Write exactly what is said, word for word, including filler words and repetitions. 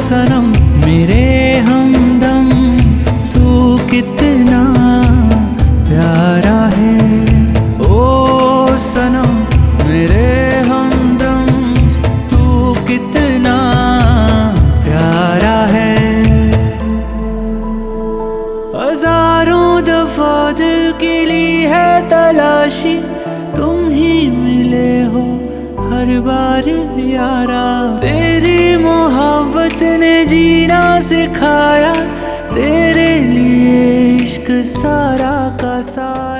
सनम मेरे हमदम तू कितना प्यारा है। ओ सनम मेरे हमदम तू कितना प्यारा है। हजारों दफा दिल की ली है तलाशी, तुम ही मिले हो हर बार यारा। तेरी मोहब्बत ने जीना सिखाया, तेरे लिए इश्क सारा का सारा।